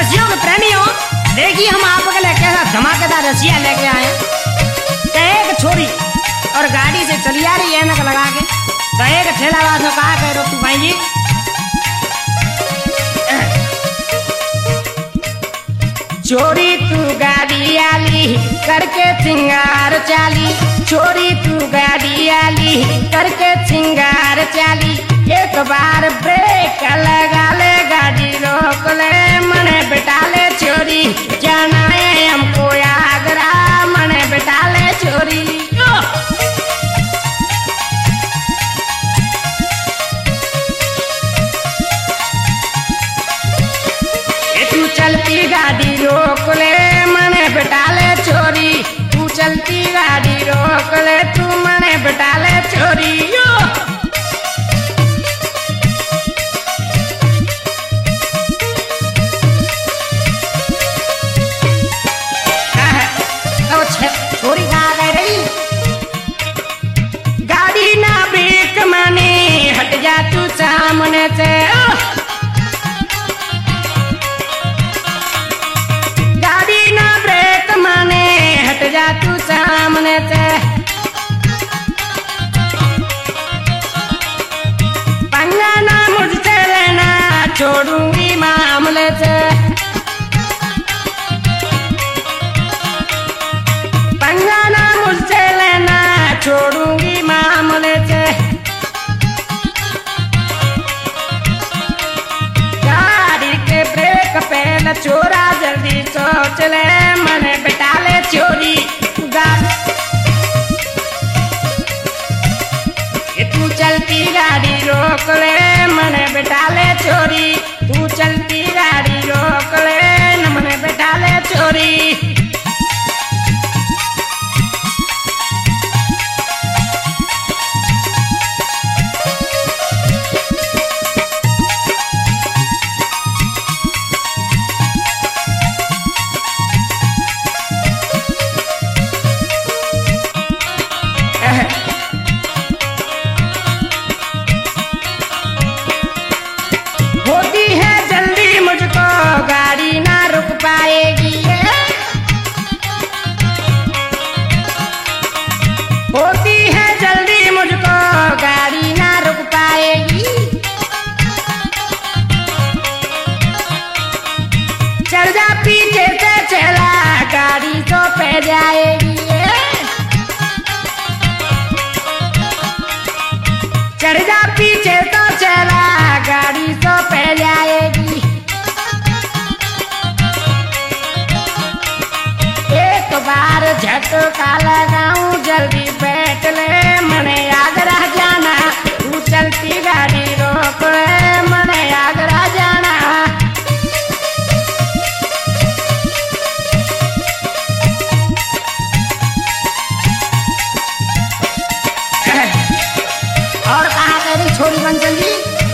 रसियों के प्रेमियों, देखिए हम आपके लिए कैसा धमाकेदार रसिया लेके आए हैं। एक छोरी और गाड़ी से चली आ रही है ऐनक लगा के, तो एक ठेला वाला कहा कह तू भाई जी, चोरी तू गाड़ी आली करके सिंगार चाली, चोरी तू गाड़ी आली करके सिंगार चाली, एक बार ब्रेक लगा ले गाड़ी रोक ले, मने बिठा ले चोरी जाना है हमको आगरा, मने बिठा ले चोरी। तू चलती गाड़ी रोक ले, मने बिठा ले चोरी, तू चलती गाड़ी रोक ले, तू मने बिठा ले चोरी। छोरी कहाँ गए रही, गाड़ी ना ब्रेक माने हट जा तू सामने से, गाड़ी ना ब्रेक माने हट जा तू सामने से, पंगा ना मुझसे लेना छोड़ूंगी मामले से, पंगा ना मुझसे लेना छोड़ूंगी मामले से, गाड़ी के ब्रेक पे न छोरा जल्दी सोच ले, मने बिठा ले चोरी। तू चलती गाड़ी रोक ले, मने बिठा ले चोरी, तू चलती गाड़ी रोक ले, न मने बिठा ले चोरी। होती है जल्दी मुझको गाड़ी ना रुक पाएगी, होती है जल्दी मुझको गाड़ी ना रुक पाएगी, चल जा पीछे से चला गाड़ी तो पे जाएगी, चढ़ जा पीछे तो चला गाड़ी तो पे जाएगी, एक बार झटका लगाऊं जल्दी बैठ ले, मने आगरा जाना, तू चलती गाड़ी रोक ले, मने आगरा जाना। और कहा कह रही छोरी बंसल जी,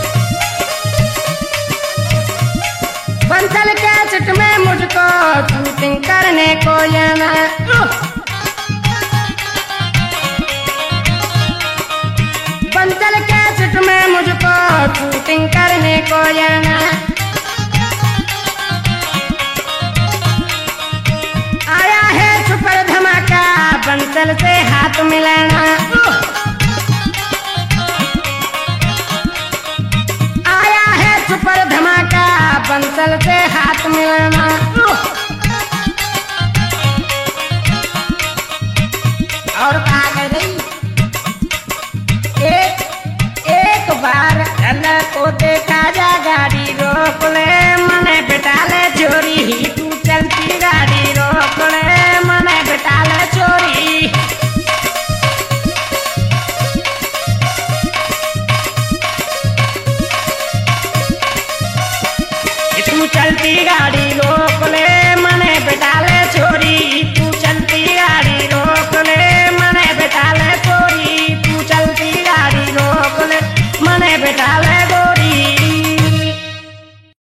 बंसल कैसेट में मुझको शूटिंग करने को जाना, बंसल कैसेट में मुझको शूटिंग करने को जाना, आया है सुपर धमाका बंसल से हाथ मिलाना, सुपर धमाका बंसल से हाथ मिलाना, और कहा गई रही, एक बार अल्लाह को देखा जा गाड़ी रोक ले, मने बिठा ले चोरी, तू चलती गाड़ी रोक ले,